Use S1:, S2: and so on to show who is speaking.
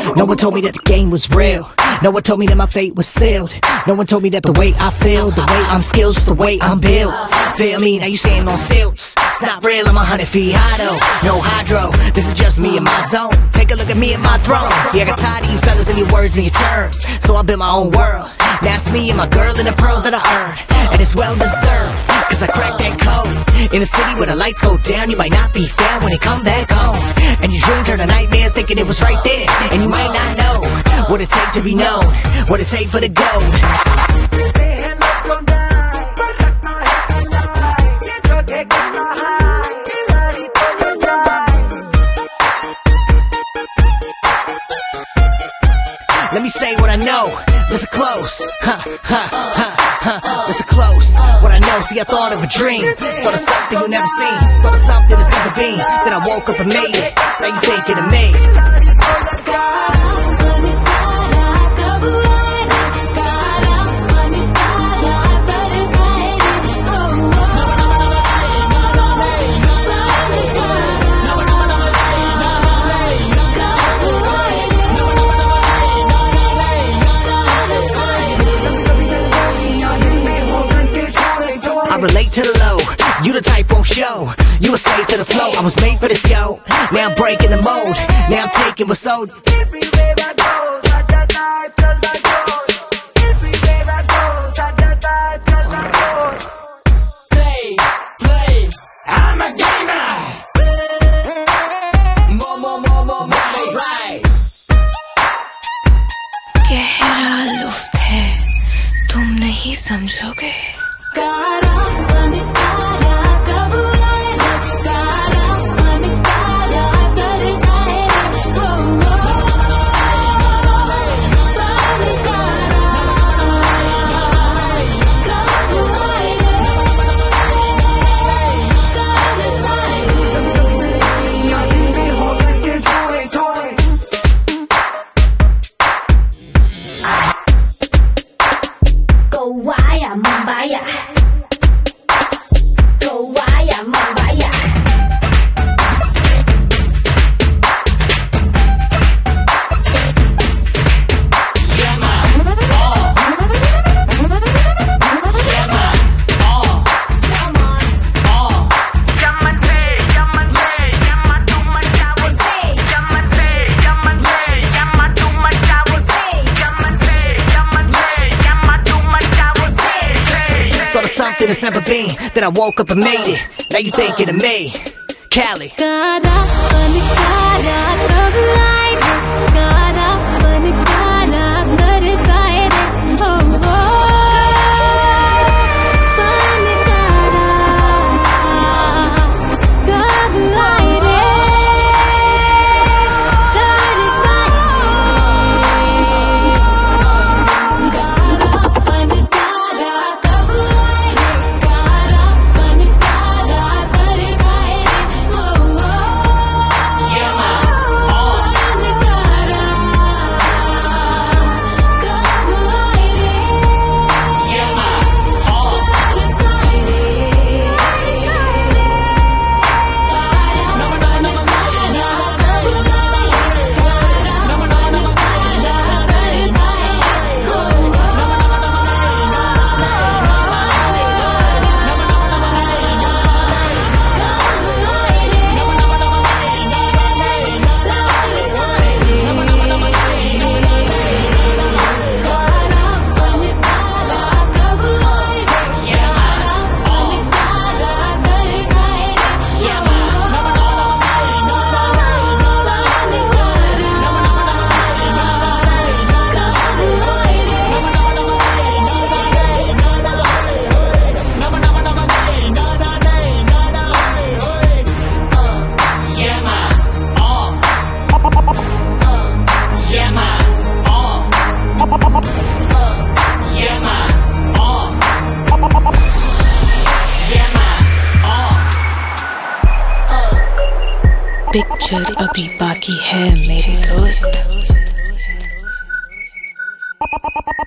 S1: No one told me that the game was real. No one told me that my fate was sealed. No one told me that the way I feel, the way I'm skilled, the way I'm built. Feel me? Now you standing on stilts. It's not real, I'm 100 feet high though. No hydro, this is just me and my zone. Take a look at me and my throne. See, I got tired of you fellas and your words and your terms, so I built my own world. Now it's me and my girl and the pearls that I earned, and it's well deserved, cause I cracked that code. In a city where the lights go down, you might not be found when they come back home. And your dream turned to nightmares thinking it was right there, and you might not know what it take to be known, what it take for the gold. Let me say what I know. Listen close. Listen close. What I know. See, I thought of a dream. Thought of something you never seen. Thought of something that's never been. Then I woke up and made it. Now you thinking of me. I relate to the low, you the type won't show. You a slave to the flow, I was made for this, yo. Now I'm breaking the mold, now I'm taking what's sold. Everywhere I go, Saturday till I go. Everywhere I go, Saturday till I go.
S2: Play, I'm a gamer. More, right.
S3: गहरा लुफ्त है, तुम नहीं समझोगे.
S4: Gowaya, Mumbai. Gowaya, Mumbai.
S1: Something that's never been. Then I woke up and made it. Now you thinking of me, Cali.
S3: Picture अभी बाकी है मेरे दोस्त.